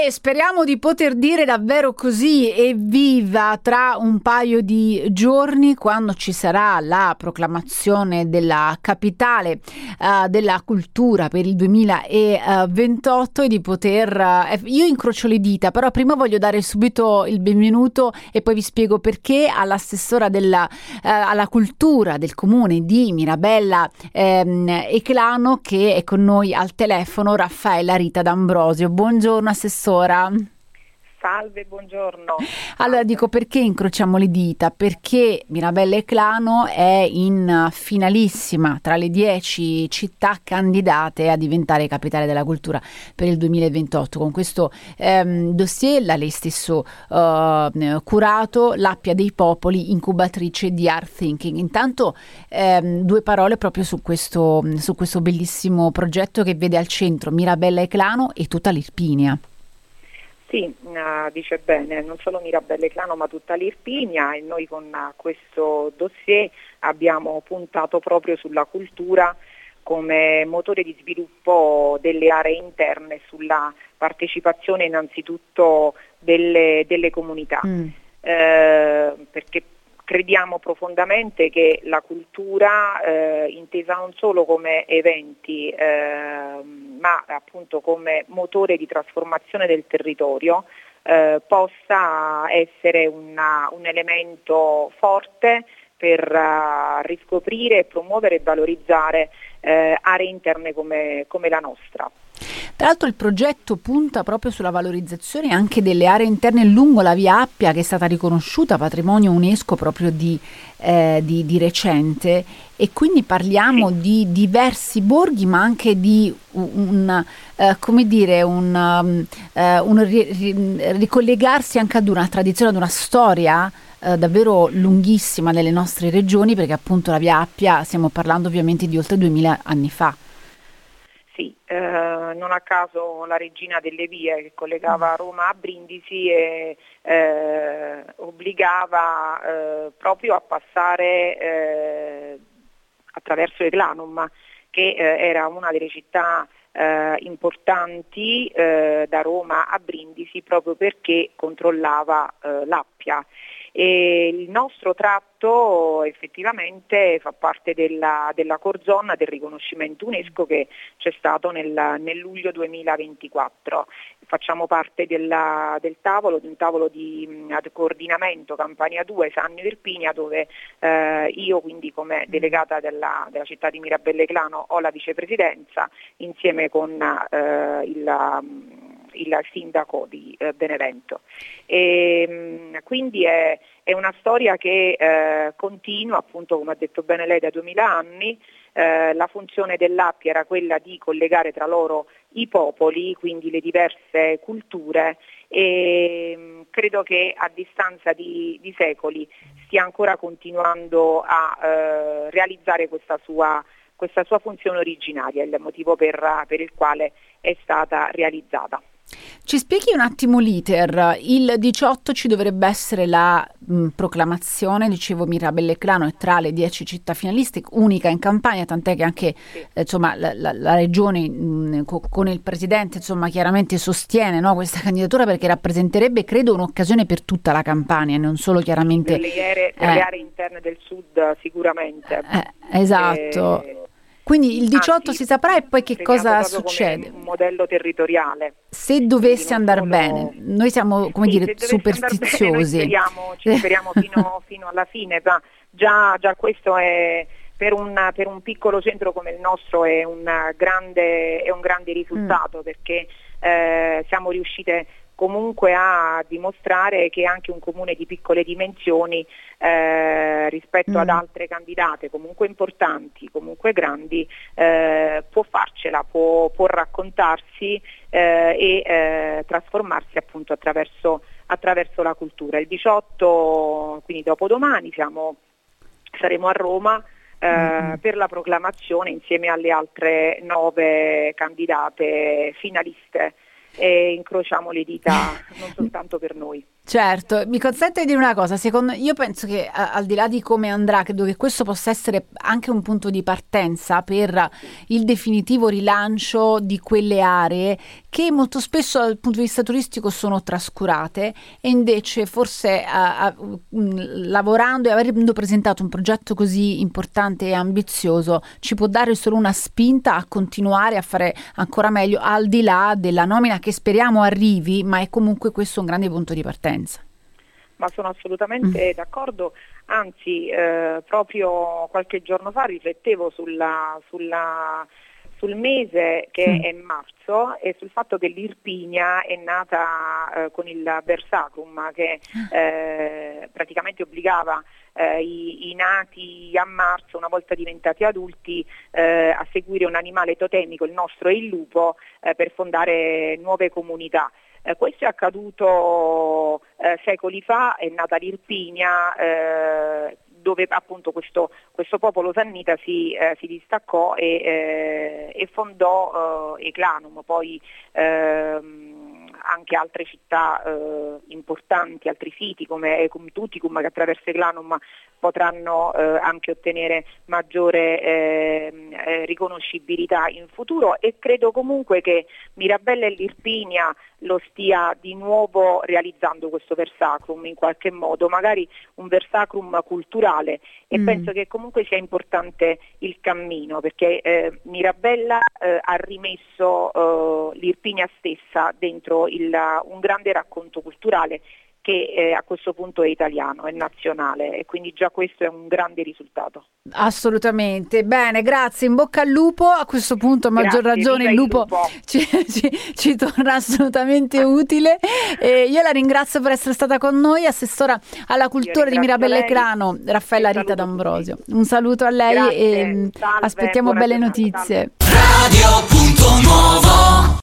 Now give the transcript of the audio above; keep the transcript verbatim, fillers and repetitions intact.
E speriamo di poter dire davvero così, evviva, tra un paio di giorni, quando ci sarà la proclamazione della capitale uh, della cultura per il duemilaventotto, e di poter uh, io incrocio le dita, però prima voglio dare subito il benvenuto e poi vi spiego perché all'assessora della, uh, alla cultura del comune di Mirabella ehm, Eclano, che è con noi al telefono, Raffaella Rita D'Ambrosio. Buongiorno assessora. Salve, buongiorno. Allora Salve. dico, perché incrociamo le dita? Perché Mirabella Eclano è in finalissima tra le dieci città candidate a diventare capitale della cultura per il duemilaventotto. Con questo ehm, dossier l'ha lei stesso eh, curato, l'Appia dei Popoli, incubatrice di Art Thinking. Intanto ehm, due parole proprio su questo, su questo bellissimo progetto che vede al centro Mirabella Eclano e tutta l'Irpinia. Sì, uh, dice bene, non solo Mirabella Eclano ma tutta l'Irpinia, e noi con uh, questo dossier abbiamo puntato proprio sulla cultura come motore di sviluppo delle aree interne, sulla partecipazione innanzitutto delle, delle comunità, mm. eh, perché crediamo profondamente che la cultura, eh, intesa non solo come eventi, eh, ma appunto come motore di trasformazione del territorio, eh, possa essere una, un elemento forte per uh, riscoprire, promuovere e valorizzare eh, aree interne come, come la nostra. Tra l'altro il progetto punta proprio sulla valorizzazione anche delle aree interne lungo la via Appia, che è stata riconosciuta patrimonio UNESCO proprio di, eh, di, di recente, e quindi parliamo sì. di diversi borghi, ma anche di un, uh, come dire, un, um, uh, un ri- ri- ricollegarsi anche ad una tradizione, ad una storia uh, davvero lunghissima nelle nostre regioni, perché appunto la via Appia, stiamo parlando ovviamente di oltre duemila anni fa. Sì, eh, non a caso la regina delle vie, che collegava Roma a Brindisi e eh, obbligava eh, proprio a passare eh, attraverso Eclanum, che eh, era una delle città eh, importanti eh, da Roma a Brindisi, proprio perché controllava eh, l'Appia. E il nostro tratto effettivamente fa parte della, della core zone del riconoscimento UNESCO che c'è stato nel, nel luglio duemilaventiquattro. Facciamo parte della, del tavolo, di un tavolo di mh, coordinamento Campania due, Sannio ed Irpinia, dove eh, io quindi come delegata della, della città di Mirabella Eclano ho la vicepresidenza insieme con eh, il il sindaco di eh, Benevento. E, mh, quindi è, è una storia che eh, continua, appunto come ha detto bene lei, da duemila anni. Eh, la funzione dell'Appia era quella di collegare tra loro i popoli, quindi le diverse culture, e mh, credo che a distanza di, di secoli stia ancora continuando a eh, realizzare questa sua, questa sua funzione originaria, il motivo per, per il quale è stata realizzata. Ci spieghi un attimo l'iter? Il diciotto ci dovrebbe essere la mh, proclamazione, dicevo Mirabella Eclano è tra le dieci città finaliste, unica in Campania, tant'è che anche sì. eh, insomma, la, la, la regione mh, co- con il presidente insomma, chiaramente sostiene, no, questa candidatura, perché rappresenterebbe credo un'occasione per tutta la Campania, non solo chiaramente... Per le aree, per eh, le aree interne del sud sicuramente. Eh, esatto. E... Quindi il diciotto Anzi, si saprà, e poi che cosa succede? Un modello territoriale. Se dovesse andare solo... bene, noi siamo come sì, dire superstiziosi. Bene, noi speriamo, ci speriamo fino, fino alla fine, ma già, già questo è per un, per un piccolo centro come il nostro è un grande, è un grande risultato, mm. perché eh, siamo riuscite comunque a dimostrare che anche un comune di piccole dimensioni eh, rispetto mm. ad altre candidate comunque importanti, comunque grandi, eh, può farcela, può, può raccontarsi eh, e eh, trasformarsi appunto attraverso, attraverso la cultura. Il diciotto, quindi dopodomani, siamo, saremo a Roma eh, mm. per la proclamazione insieme alle altre nove candidate finaliste. E incrociamo le dita non soltanto per noi. Certo, mi consente di dire una cosa, secondo io penso che a- al di là di come andrà, credo che questo possa essere anche un punto di partenza per il definitivo rilancio di quelle aree che molto spesso dal punto di vista turistico sono trascurate e invece forse a- a- mh, lavorando e avendo presentato un progetto così importante e ambizioso ci può dare solo una spinta a continuare a fare ancora meglio al di là della nomina che speriamo arrivi, ma è comunque questo un grande punto di partenza. Ma sono assolutamente mm. d'accordo, anzi eh, proprio qualche giorno fa riflettevo sulla, sulla, sul mese che mm. è marzo e sul fatto che l'Irpinia è nata eh, con il Versacrum che eh, praticamente obbligava eh, i, i nati a marzo, una volta diventati adulti, eh, a seguire un animale totemico, il nostro è il lupo, eh, per fondare nuove comunità. Eh, questo è accaduto eh, secoli fa, è nata l'Irpinia, eh, dove appunto questo, questo popolo sannita si, eh, si distaccò e, eh, e fondò eh, Eclanum, poi ehm, anche altre città eh, importanti, altri siti come Ecum Tuticum che attraverso Eclanum potranno eh, anche ottenere maggiore eh, eh, riconoscibilità in futuro, e credo comunque che Mirabella e l'Irpinia lo stia di nuovo realizzando questo Versacrum in qualche modo, magari un Versacrum culturale, e mm. penso che comunque sia importante il cammino, perché eh, Mirabella eh, ha rimesso eh, l'Irpinia stessa dentro il, un grande racconto culturale che eh, a questo punto è italiano, è nazionale, e quindi già questo è un grande risultato. Assolutamente, bene, grazie, in bocca al lupo. A questo punto a maggior grazie, ragione il lupo, il lupo. Ci, ci, ci torna assolutamente utile. E io la ringrazio per essere stata con noi, assessora alla cultura di Mirabella Eclano, Raffaella Rita D'Ambrosio. Un saluto a lei. Grazie, e salve, aspettiamo belle notizie. Radio.